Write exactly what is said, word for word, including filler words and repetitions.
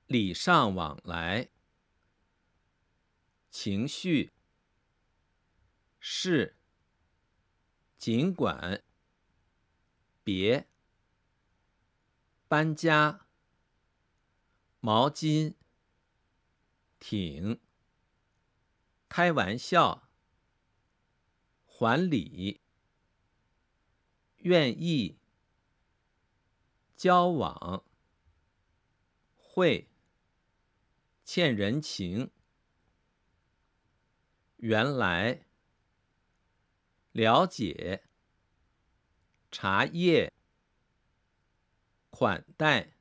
礼尚往来。情绪，是，尽管，别，搬家，毛巾，挺，开玩笑，还礼，愿意，交往，会，欠人情，原来，了解，茶叶，款待。